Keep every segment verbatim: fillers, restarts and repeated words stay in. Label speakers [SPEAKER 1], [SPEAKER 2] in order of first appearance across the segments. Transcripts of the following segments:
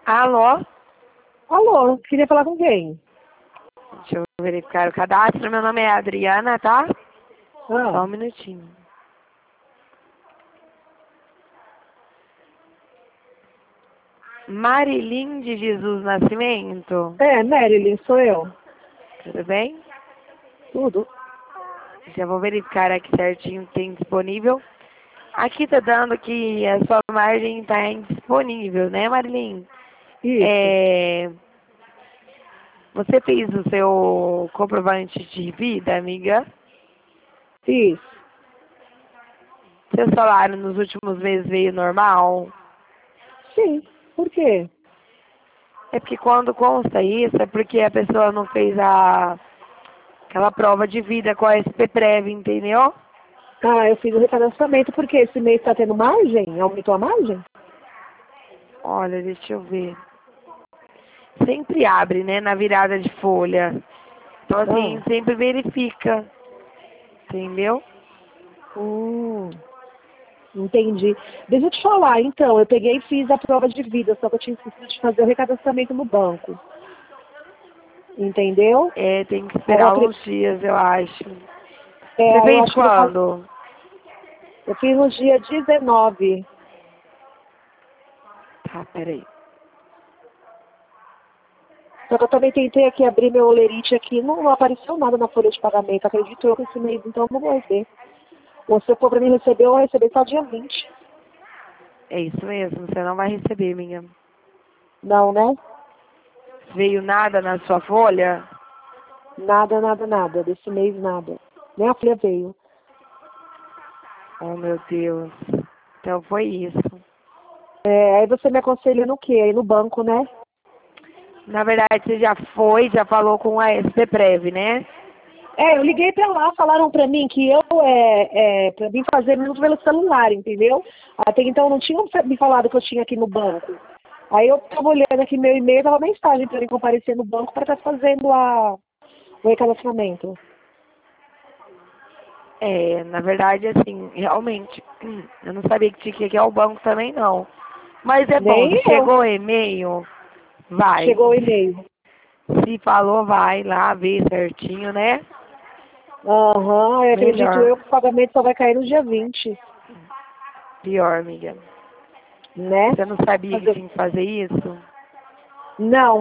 [SPEAKER 1] Alô?
[SPEAKER 2] Alô, queria falar com quem?
[SPEAKER 1] Deixa eu verificar o cadastro. Meu nome é Adriana, tá?
[SPEAKER 2] Ah,
[SPEAKER 1] Só um minutinho. Marilyn de Jesus Nascimento.
[SPEAKER 2] é, Marilyn, sou eu.
[SPEAKER 1] Tudo bem?
[SPEAKER 2] Tudo.
[SPEAKER 1] Já vou verificar aqui certinho que tem disponível. Aqui tá dando que a sua margem tá indisponível, né, Marilyn?
[SPEAKER 2] Isso,
[SPEAKER 1] É... Você fez o seu comprovante de vida, amiga?
[SPEAKER 2] isso.
[SPEAKER 1] Seu salário nos últimos meses veio normal?
[SPEAKER 2] Sim, por quê?
[SPEAKER 1] É porque quando consta isso, é porque a pessoa não fez a aquela prova de vida com a S P Prev, entendeu?
[SPEAKER 2] Ah, eu fiz o recadastramento porque esse mês tá tendo margem? Aumentou a margem?
[SPEAKER 1] Olha, deixa eu ver. Sempre abre, né, na virada de folha. Então, assim,
[SPEAKER 2] Ah,
[SPEAKER 1] sempre verifica. Entendeu?
[SPEAKER 2] hum, entendi. Deixa eu te falar, então, eu peguei e fiz a prova de vida, só que eu tinha esquecido de fazer o recadastramento no banco. Entendeu?
[SPEAKER 1] É, tem que
[SPEAKER 2] Aí eu,
[SPEAKER 1] esperar
[SPEAKER 2] acre-
[SPEAKER 1] uns dias, eu acho.
[SPEAKER 2] é,
[SPEAKER 1] Você
[SPEAKER 2] aí eu
[SPEAKER 1] fez
[SPEAKER 2] acho que eu vou fazer.
[SPEAKER 1] quando?
[SPEAKER 2] Eu fiz no dia dezenove.
[SPEAKER 1] Tá, peraí.
[SPEAKER 2] Só que eu também tentei aqui abrir meu olerite aqui, não, não apareceu nada na folha de pagamento. Acredito eu que esse mês, então eu não vou ver. Ou se for pra mim receber, eu vou receber só dia vinte.
[SPEAKER 1] É isso mesmo, você não vai receber, minha.
[SPEAKER 2] Não, né?
[SPEAKER 1] Veio nada na sua folha?
[SPEAKER 2] Nada, nada, nada. Desse mês, nada. Nem a folha veio.
[SPEAKER 1] Oh, meu Deus. Então foi isso.
[SPEAKER 2] É, aí você me aconselha no quê? Aí no banco, né?
[SPEAKER 1] Na verdade, você já foi, já falou com a S P Prev, né?
[SPEAKER 2] É, eu liguei pra lá, falaram pra mim que eu, é, é, pra mim fazer mesmo pelo celular, entendeu? Até então não tinham me falado que eu tinha aqui no banco. Aí eu tava olhando aqui meu e-mail, tava mensagem pra mim comparecer no banco pra estar fazendo a, o recadastramento.
[SPEAKER 1] É, na verdade, assim, realmente, eu não sabia que tinha que ir ao banco também, não. Mas é bom,
[SPEAKER 2] Nem
[SPEAKER 1] se
[SPEAKER 2] eu.
[SPEAKER 1] chegou o e-mail, vai.
[SPEAKER 2] Chegou o e-mail.
[SPEAKER 1] Se falou, vai lá ver certinho, né?
[SPEAKER 2] Aham, eu acredito
[SPEAKER 1] Melhor.
[SPEAKER 2] eu que o pagamento só vai cair no dia vinte,
[SPEAKER 1] Pior, amiga.
[SPEAKER 2] né?
[SPEAKER 1] Você não sabia que
[SPEAKER 2] Fazer-
[SPEAKER 1] tinha que fazer isso?
[SPEAKER 2] Não,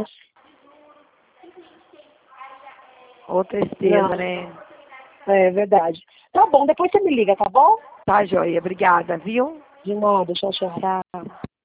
[SPEAKER 1] Ô, tristeza,
[SPEAKER 2] não.
[SPEAKER 1] né?
[SPEAKER 2] É verdade. Tá bom, depois você me liga, tá bom?
[SPEAKER 1] Tá, joia. Obrigada, viu?
[SPEAKER 2] De nada, tchau, tchau.
[SPEAKER 1] Tchau.